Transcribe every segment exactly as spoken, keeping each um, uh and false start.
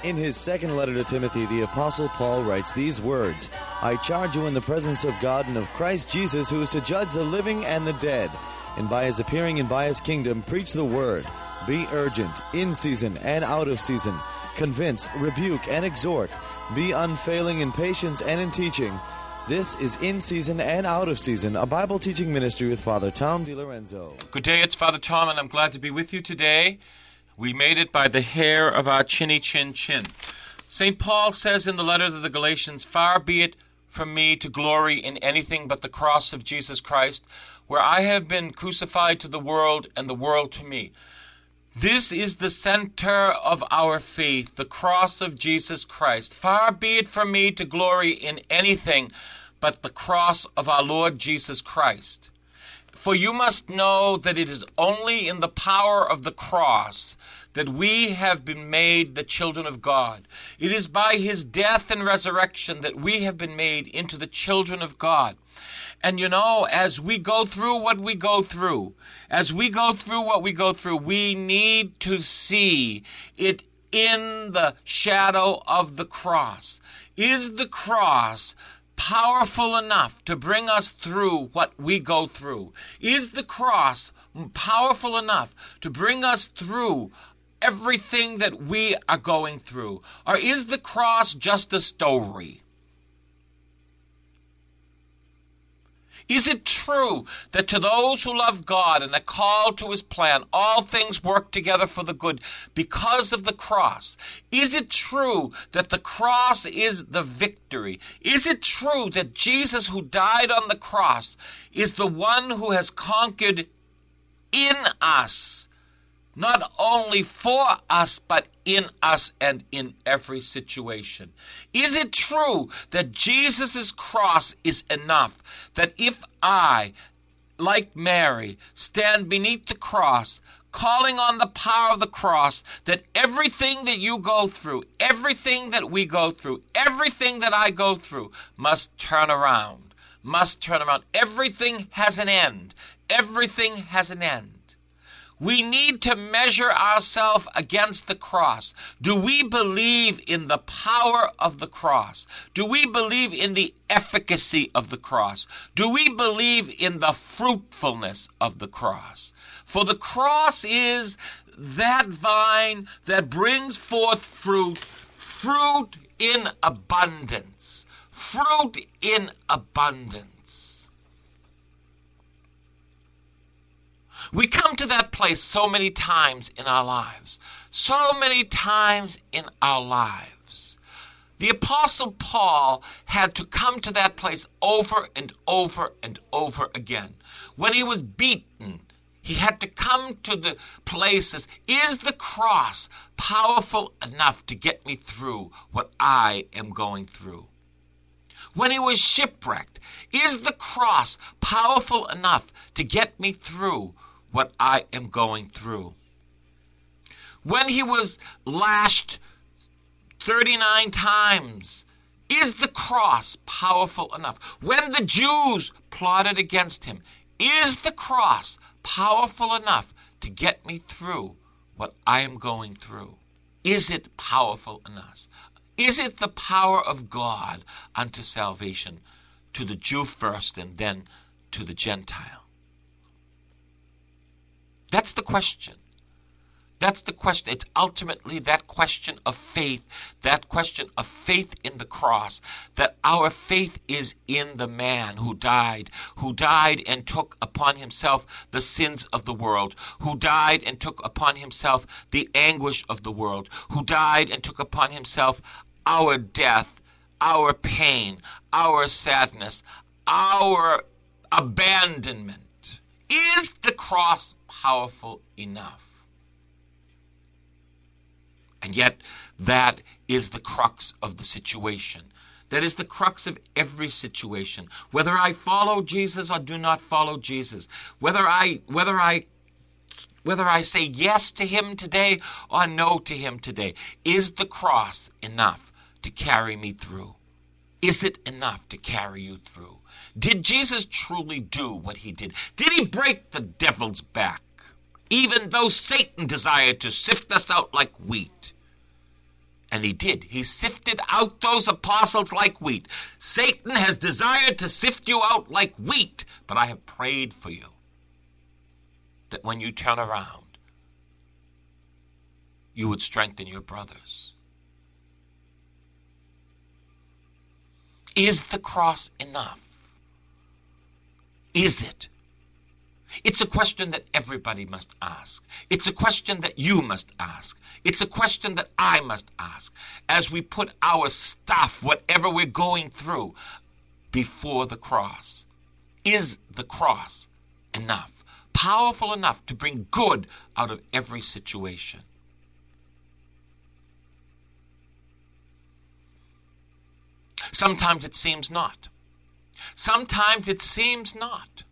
In his second letter to Timothy, the Apostle Paul writes these words, I charge you in the presence of God and of Christ Jesus, who is to judge the living and the dead, and by his appearing and by his kingdom, preach the word. Be urgent, in season and out of season. Convince, rebuke, and exhort. Be unfailing in patience and in teaching. This is In Season and Out of Season, a Bible teaching ministry with Father Tom DiLorenzo. Good day, it's Father Tom, and I'm glad to be with you today. We made it by the hair of our chinny chin chin. Saint Paul says in the letter to the Galatians, Far be it from me to glory in anything but the cross of Jesus Christ, where I have been crucified to the world and the world to me. This is the center of our faith, the cross of Jesus Christ. Far be it from me to glory in anything but the cross of our Lord Jesus Christ. For you must know that it is only in the power of the cross that we have been made the children of God. It is by his death and resurrection that we have been made into the children of God. And you know, as we go through what we go through, as we go through what we go through, we need to see it in the shadow of the cross. Is the cross powerful enough to bring us through what we go through? Is the cross powerful enough to bring us through everything that we are going through? Or is the cross just a story? Is it true that to those who love God and are called to his plan, all things work together for the good because of the cross? Is it true that the cross is the victory? Is it true that Jesus, who died on the cross, is the one who has conquered in us, not only for us, but in us and in every situation? Is it true that Jesus' cross is enough? That if I, like Mary, stand beneath the cross, calling on the power of the cross, that everything that you go through, everything that we go through, everything that I go through must turn around, must turn around. Everything has an end. Everything has an end. We need to measure ourselves against the cross. Do we believe in the power of the cross? Do we believe in the efficacy of the cross? Do we believe in the fruitfulness of the cross? For the cross is that vine that brings forth fruit, fruit in abundance, fruit in abundance. We come to that place so many times in our lives. So many times in our lives. The Apostle Paul had to come to that place over and over and over again. When he was beaten, he had to come to the places. Is the cross powerful enough to get me through what I am going through? When he was shipwrecked, is the cross powerful enough to get me through what I am going through? When he was lashed thirty-nine times, is the cross powerful enough? When the Jews plotted against him, is the cross powerful enough to get me through what I am going through? Is it powerful enough? Is it the power of God unto salvation, to the Jew first and then to the Gentile? That's the question. That's the question. It's ultimately that question of faith, that question of faith in the cross, that our faith is in the man who died, who died and took upon himself the sins of the world, who died and took upon himself the anguish of the world, who died and took upon himself our death, our pain, our sadness, our abandonment. Is the cross powerful enough? And yet, that is the crux of the situation. That is the crux of every situation. Whether I follow Jesus or do not follow Jesus, whether I whether I whether I say yes to him today or no to him today, is the cross enough to carry me through? Is it enough to carry you through? Did Jesus truly do what he did? Did he break the devil's back, even though Satan desired to sift us out like wheat? And he did. He sifted out those apostles like wheat. Satan has desired to sift you out like wheat, but I have prayed for you that when you turn around, you would strengthen your brothers. Is the cross enough? Is it? It's a question that everybody must ask. It's a question that you must ask. It's a question that I must ask as we put our stuff, whatever we're going through, before the cross. Is the cross enough? Powerful enough to bring good out of every situation? Sometimes it seems not. Sometimes it seems not.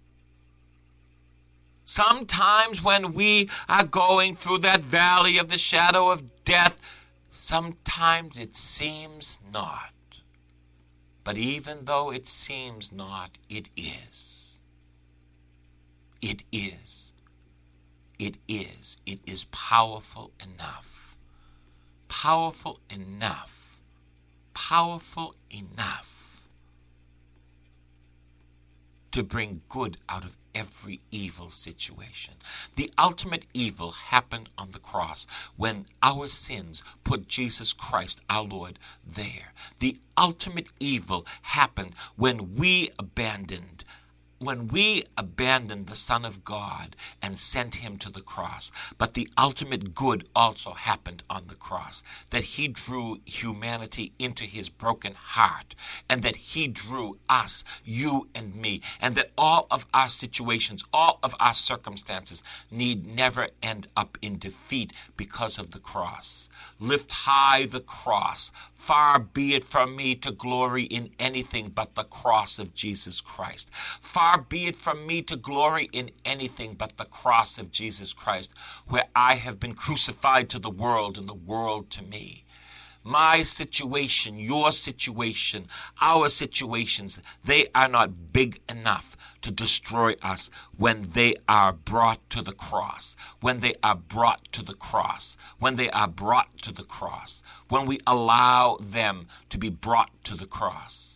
Sometimes when we are going through that valley of the shadow of death, sometimes it seems not. But even though it seems not, it is. It is. It is. It is powerful enough. Powerful enough. Powerful enough to bring good out of every evil situation. The ultimate evil happened on the cross when our sins put Jesus Christ, our Lord, there. The ultimate evil happened when we abandoned When we abandoned the Son of God and sent him to the cross. But the ultimate good also happened on the cross, that he drew humanity into his broken heart, and that he drew us, you and me, and that all of our situations, all of our circumstances need never end up in defeat because of the cross. Lift high the cross. Far be it from me to glory in anything but the cross of Jesus Christ. Far be it from me to glory in anything but the cross of Jesus Christ, where I have been crucified to the world and the world to me. My situation, your situation, our situations, they are not big enough to destroy us when they are brought to the cross, when they are brought to the cross, when they are brought to the cross, when we allow them to be brought to the cross.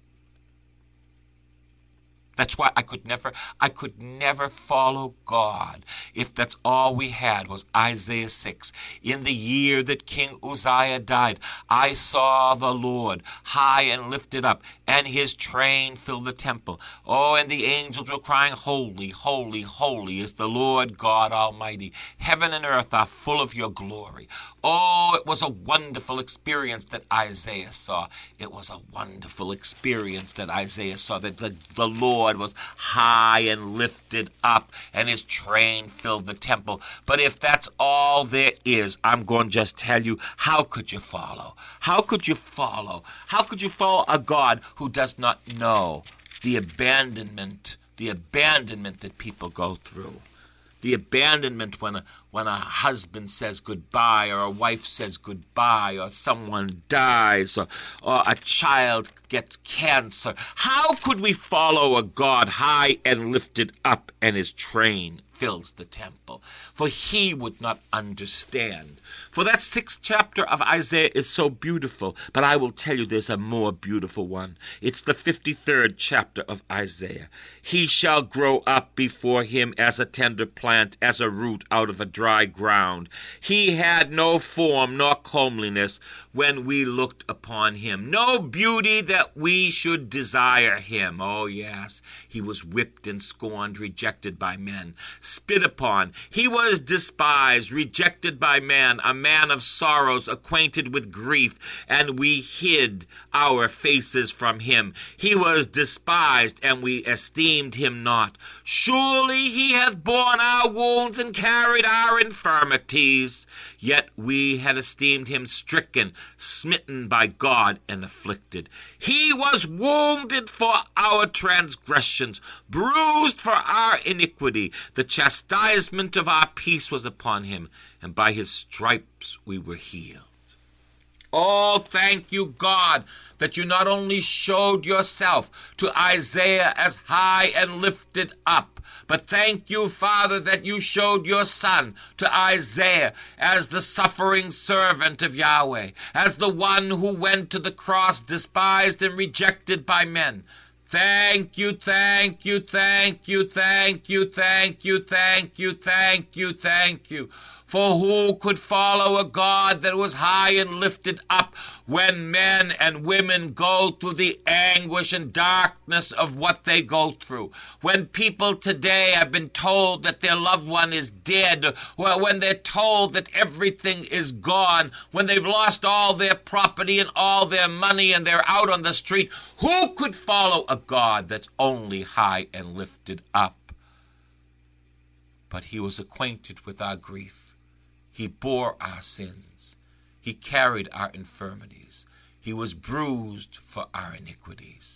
That's why I could never, I could never follow God if that's all we had was Isaiah six. In the year that King Uzziah died, I saw the Lord high and lifted up, and his train filled the temple. Oh, and the angels were crying, holy, holy, holy is the Lord God Almighty. Heaven and earth are full of your glory. Oh, it was a wonderful experience that Isaiah saw. It was a wonderful experience that Isaiah saw, that the, the Lord was high and lifted up, and his train filled the temple. But if that's all there is, I'm going to just tell you, how could you follow? How could you follow? How could you follow a God who does not know the abandonment, the abandonment that people go through? The abandonment when a, when a husband says goodbye, or a wife says goodbye, or someone dies, or, or a child gets cancer. How could we follow a God high and lifted up, and his train fills the temple? For he would not understand. For that sixth chapter of Isaiah is so beautiful, but I will tell you there's a more beautiful one. It's the fifty-third chapter of Isaiah. He shall grow up before him as a tender plant, as a root out of a dry ground. He had no form nor comeliness when we looked upon him, no beauty that we should desire him. Oh, yes, he was whipped and scorned, rejected by men, spit upon. He was despised, rejected by man, a man of sorrows, acquainted with grief, and we hid our faces from him. He was despised, and we esteemed him not. Surely he hath borne our wounds and carried our infirmities. Yet we had esteemed him stricken, smitten by God, and afflicted. He was wounded for our transgressions, bruised for our iniquity. The chastisement of our peace was upon him, and by his stripes we were healed. Oh, thank you, God, that you not only showed yourself to Isaiah as high and lifted up, but thank you, Father, that you showed your Son to Isaiah as the suffering servant of Yahweh, as the one who went to the cross despised and rejected by men. Thank you, thank you, thank you, thank you, thank you, thank you, thank you, thank you. For who could follow a God that was high and lifted up when men and women go through the anguish and darkness of what they go through? When people today have been told that their loved one is dead, or when they're told that everything is gone, when they've lost all their property and all their money and they're out on the street, who could follow a God that's only high and lifted up? But he was acquainted with our grief. He bore our sins. He carried our infirmities. He was bruised for our iniquities.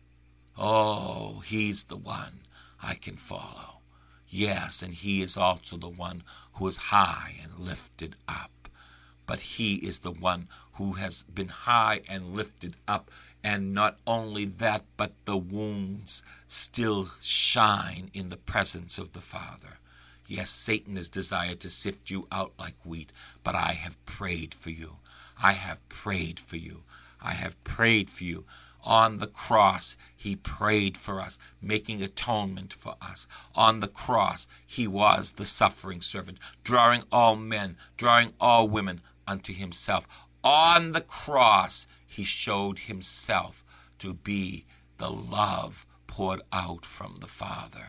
Oh, he's the one I can follow. Yes, and he is also the one who is high and lifted up. But he is the one who has been high and lifted up. And not only that, but the wounds still shine in the presence of the Father. Yes, Satan has desired to sift you out like wheat, but I have prayed for you. I have prayed for you. I have prayed for you. On the cross, he prayed for us, making atonement for us. On the cross, he was the suffering servant, drawing all men, drawing all women unto himself. On the cross, he showed himself to be the love poured out from the Father.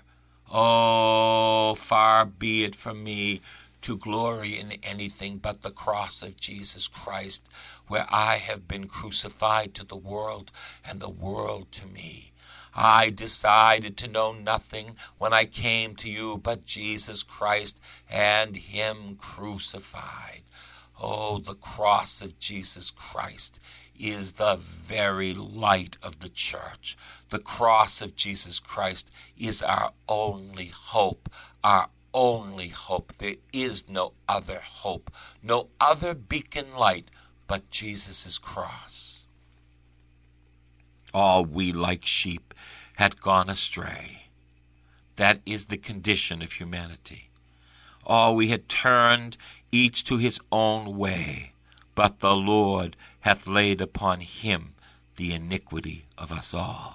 Oh, far be it from me to glory in anything but the cross of Jesus Christ, where I have been crucified to the world and the world to me. I decided to know nothing when I came to you but Jesus Christ and him crucified. Oh, the cross of Jesus Christ is the very light of the church. The cross of Jesus Christ is our only hope, our only hope. There is no other hope, no other beacon light but Jesus' cross. All we like sheep had gone astray. That is the condition of humanity. All we had turned each to his own way, but the Lord hath laid upon him the iniquity of us all.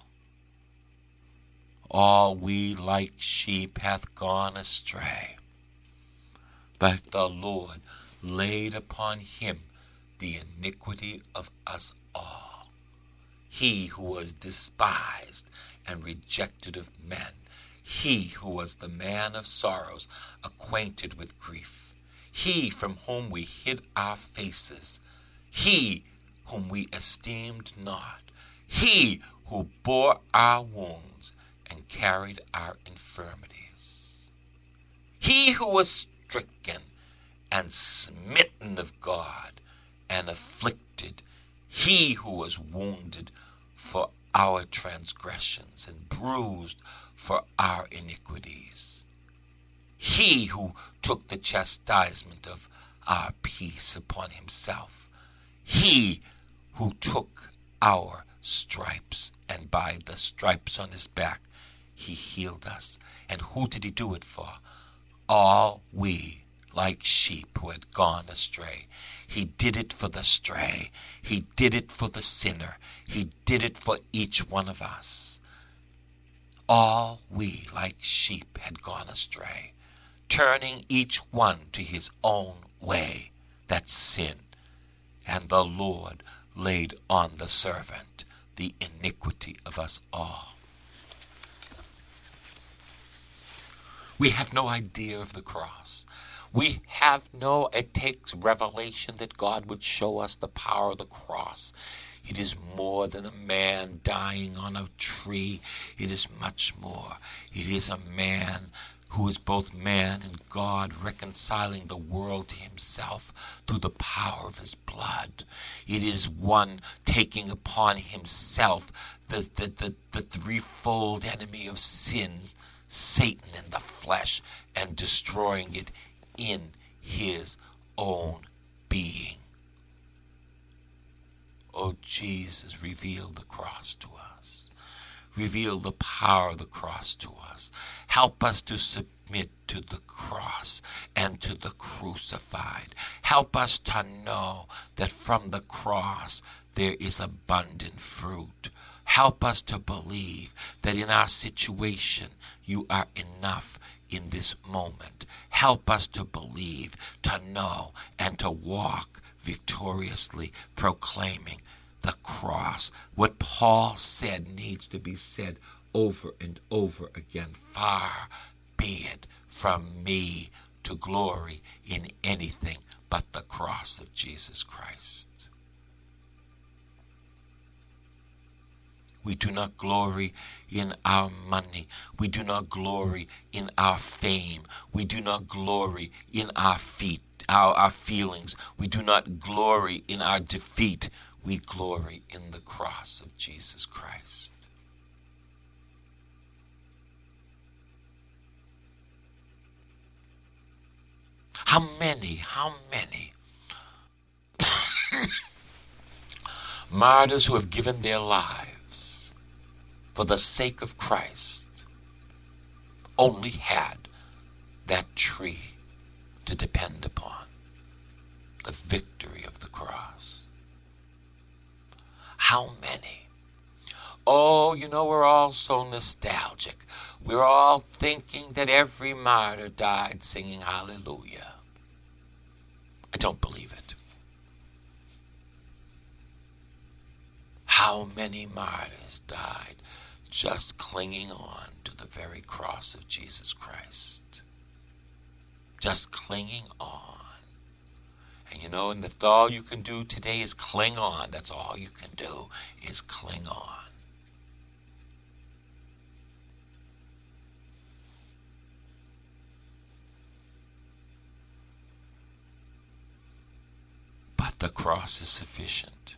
All we like sheep hath gone astray, but the Lord laid upon him the iniquity of us all. He who was despised and rejected of men, he who was the man of sorrows, acquainted with grief, he from whom we hid our faces, he whom we esteemed not, he who bore our wounds and carried our infirmities. He who was stricken and smitten of God and afflicted, he who was wounded for our transgressions and bruised for our iniquities. He who took the chastisement of our peace upon himself. He who took our stripes, and by the stripes on his back he healed us. And who did he do it for? All we, like sheep who had gone astray. He did it for the stray. He did it for the sinner. He did it for each one of us. All we, like sheep, had gone astray, turning each one to his own way. That's sin. And the Lord laid on the servant the iniquity of us all. We have no idea of the cross. We have no, it takes revelation that God would show us the power of the cross. It is more than a man dying on a tree. It is much more. It is a man who is both man and God, reconciling the world to himself through the power of his blood. It is one taking upon himself the, the, the, the threefold enemy of sin, Satan in the flesh, and destroying it in his own being. Oh, Jesus, reveal the cross to us. Reveal the power of the cross to us. Help us to submit to the cross and to the crucified. Help us to know that from the cross there is abundant fruit. Help us to believe that in our situation you are enough in this moment. Help us to believe, to know, and to walk victoriously proclaiming the cross. What Paul said needs to be said over and over again. Far be it from me to glory in anything but the cross of Jesus Christ. We do not glory in our money. We do not glory in our fame. We do not glory in our feet, our, our feelings. We do not glory in our defeat. We glory in the cross of Jesus Christ. How many, how many martyrs who have given their lives for the sake of Christ only had that tree to depend upon, the victory of the cross. How many? Oh, you know, we're all so nostalgic. We're all thinking that every martyr died singing hallelujah. I don't believe it. How many martyrs died just clinging on to the very cross of Jesus Christ? Just clinging on. And you know, and if all you can do today is cling on, that's all you can do is cling on. But the cross is sufficient.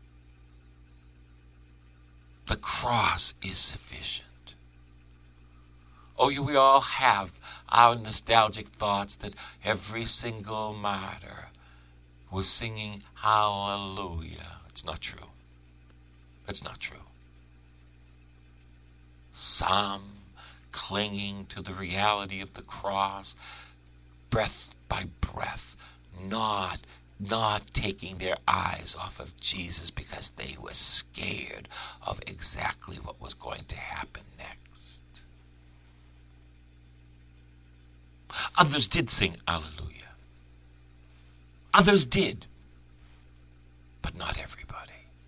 The cross is sufficient. Oh, you, we all have our nostalgic thoughts that every single martyr was singing hallelujah. It's not true. It's not true. Some clinging to the reality of the cross, breath by breath, not not taking their eyes off of Jesus because they were scared of exactly what was going to happen next. Others did sing hallelujah. Others did, but not everybody.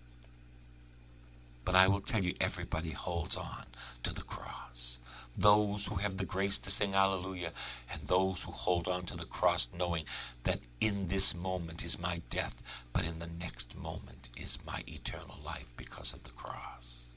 But I will tell you, everybody holds on to the cross. Those who have the grace to sing hallelujah, and those who hold on to the cross knowing that in this moment is my death, but in the next moment is my eternal life because of the cross.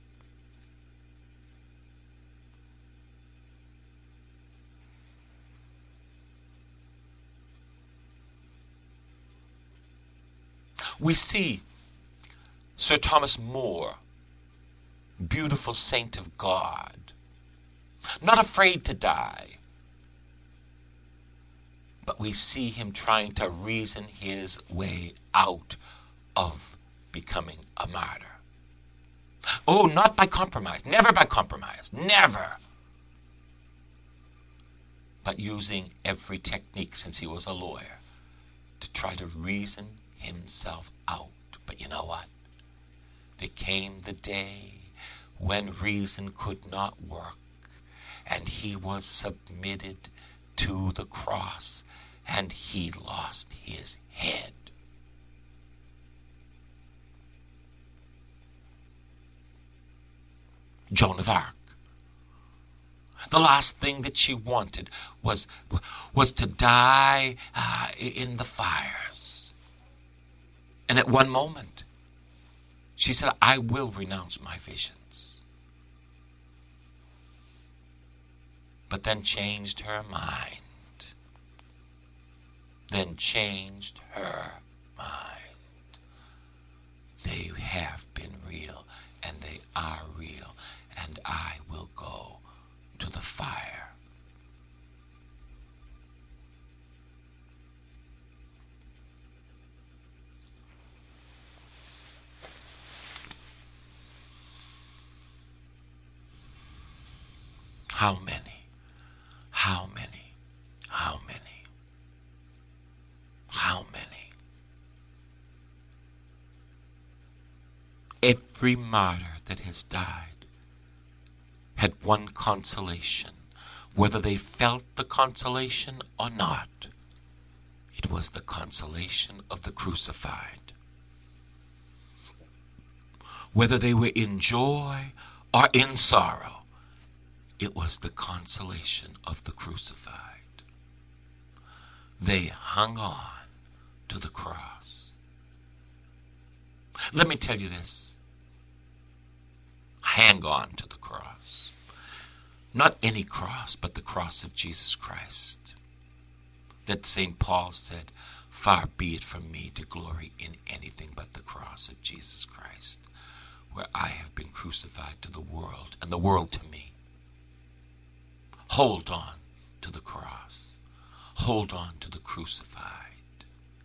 We see Sir Thomas More, beautiful saint of God, not afraid to die. But we see him trying to reason his way out of becoming a martyr. Oh, not by compromise. Never by compromise. Never. But using every technique since he was a lawyer to try to reason himself out. But you know what? There came the day when reason could not work, and he was submitted to the cross, and he lost his head. Joan of Arc. The last thing that she wanted was, was to die uh, in the fires. And at one moment, she said, I will renounce my visions. But then changed her mind. Then changed her mind. They have been real, and they are real, and I will go to the fire. How many? How many? How many? How many? Every martyr that has died had one consolation, whether they felt the consolation or not. It was the consolation of the crucified. Whether they were in joy or in sorrow, it was the consolation of the crucified. They hung on to the cross. Let me tell you this. Hang on to the cross. Not any cross, but the cross of Jesus Christ. That Saint Paul said, far be it from me to glory in anything but the cross of Jesus Christ, where I have been crucified to the world, and the world to me. Hold on to the cross. Hold on to the crucified.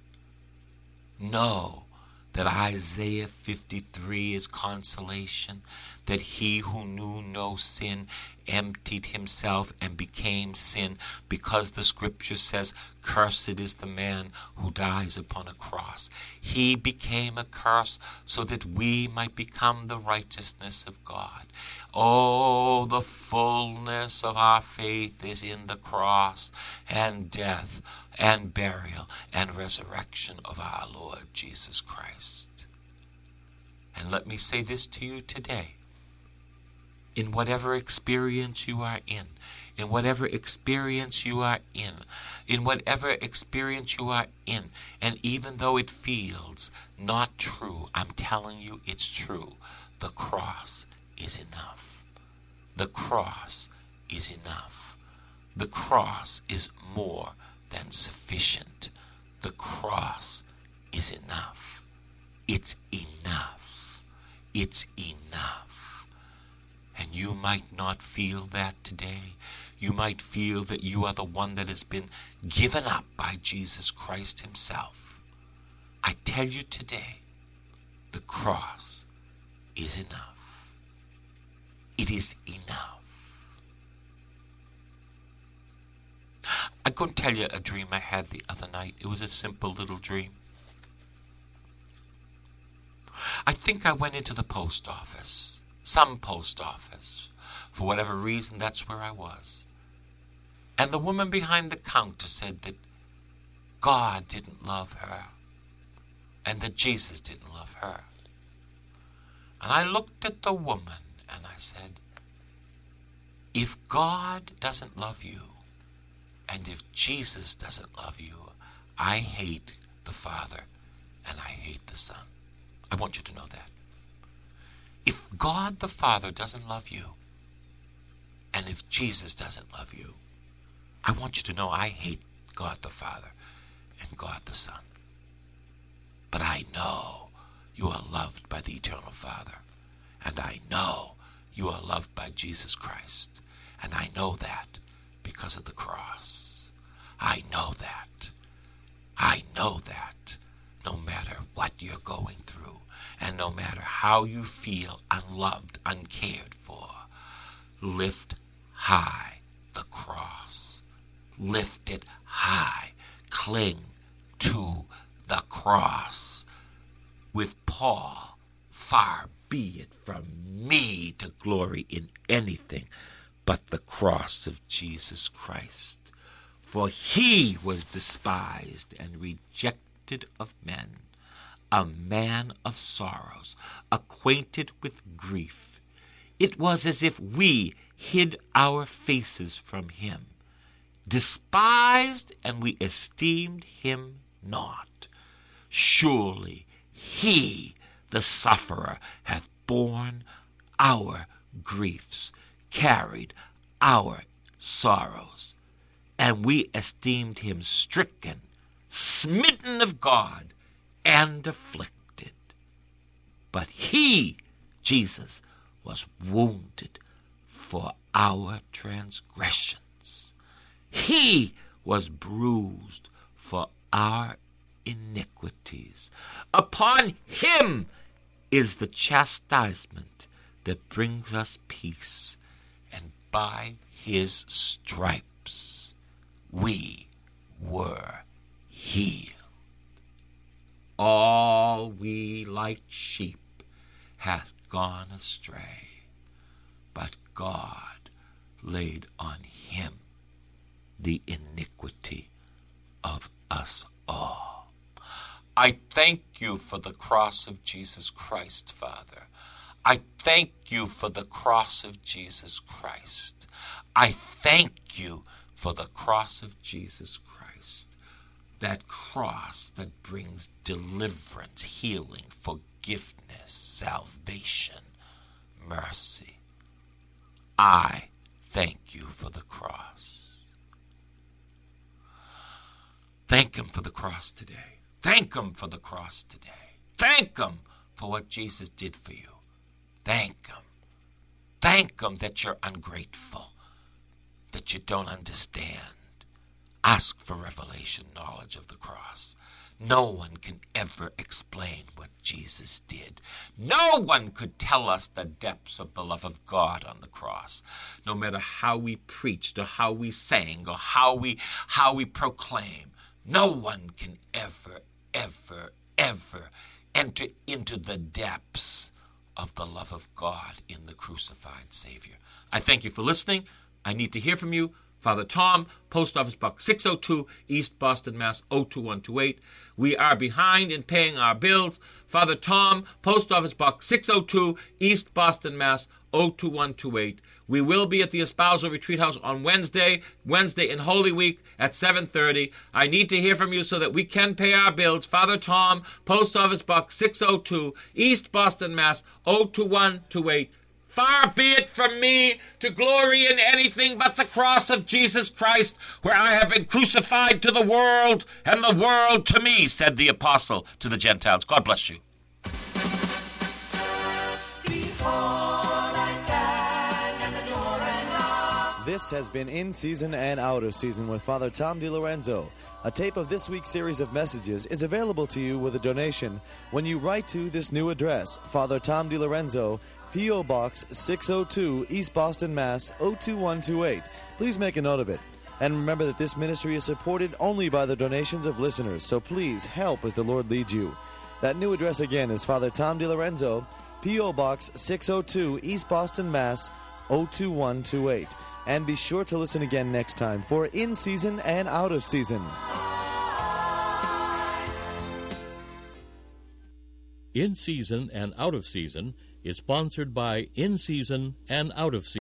Know that Isaiah fifty-three is consolation, that he who knew no sin emptied himself and became sin, because the scripture says, cursed is the man who dies upon a cross. He became a curse so that we might become the righteousness of God. Oh, the fullness of our faith is in the cross and death and burial and resurrection of our Lord Jesus Christ. And let me say this to you today. In whatever experience you are in, in whatever experience you are in, in whatever experience you are in, and even though it feels not true, I'm telling you it's true. The cross is enough. The cross is enough. The cross is more than sufficient. The cross is enough. It's enough. It's enough. And you might not feel that today. You might feel that you are the one that has been given up by Jesus Christ himself. I tell you today, the cross is enough. It is enough. I'm going to tell you a dream I had the other night. It was a simple little dream. I think I went into the post office. Some post office. For whatever reason, that's where I was. And the woman behind the counter said that God didn't love her and that Jesus didn't love her. And I looked at the woman and I said, if God doesn't love you and if Jesus doesn't love you, I hate the Father and I hate the Son. I want you to know that. If God the Father doesn't love you, and if Jesus doesn't love you, I want you to know I hate God the Father and God the Son. But I know you are loved by the Eternal Father, and I know you are loved by Jesus Christ, and I know that because of the cross. I know that. I know that no matter what you're going through, and no matter how you feel unloved, uncared for, lift high the cross. Lift it high. Cling to the cross. With Paul, far be it from me to glory in anything but the cross of Jesus Christ. For he was despised and rejected of men, a man of sorrows, acquainted with grief. It was as if we hid our faces from him. Despised, and we esteemed him not. Surely he, the sufferer, hath borne our griefs, carried our sorrows, and we esteemed him stricken, smitten of God, and afflicted. But he, Jesus, was wounded for our transgressions. He was bruised for our iniquities. Upon him is the chastisement that brings us peace, and by his stripes we were healed. All we like sheep hath gone astray, but God laid on him the iniquity of us all. I thank you for the cross of Jesus Christ, Father. I thank you for the cross of Jesus Christ. I thank you for the cross of Jesus Christ. That cross that brings deliverance, healing, forgiveness, salvation, mercy. I thank you for the cross. Thank him for the cross today. Thank him for the cross today. Thank him for what Jesus did for you. Thank him. Thank him that you're ungrateful, that you don't understand. Ask for revelation knowledge of the cross. No one can ever explain what Jesus did. No one could tell us the depths of the love of God on the cross. No matter how we preached or how we sang or how we how we proclaim, no one can ever, ever, ever enter into the depths of the love of God in the crucified Savior. I thank you for listening. I need to hear from you. Father Tom, Post Office Box six oh two, East Boston, Mass. oh two one two eight. We are behind in paying our bills. Father Tom, Post Office Box six oh two, East Boston, Mass. oh two one two eight. We will be at the Espousal Retreat House on Wednesday, Wednesday in Holy Week at seven thirty. I need to hear from you so that we can pay our bills. Father Tom, Post Office Box six oh two, East Boston, Mass. oh two one two eight. Far be it from me to glory in anything but the cross of Jesus Christ, where I have been crucified to the world, and the world to me, said the apostle to the Gentiles. God bless you. This has been In Season and Out of Season with Father Tom DiLorenzo. A tape of this week's series of messages is available to you with a donation when you write to this new address, Father Tom DiLorenzo, P O. Box six oh two, East Boston, Mass. oh two one two eight. Please make a note of it. And remember that this ministry is supported only by the donations of listeners, so please help as the Lord leads you. That new address again is Father Tom DiLorenzo, P O. Box six oh two, East Boston, Mass. oh two one two eight. And be sure to listen again next time for In Season and Out of Season. In Season and Out of Season is sponsored by In Season and Out of Season.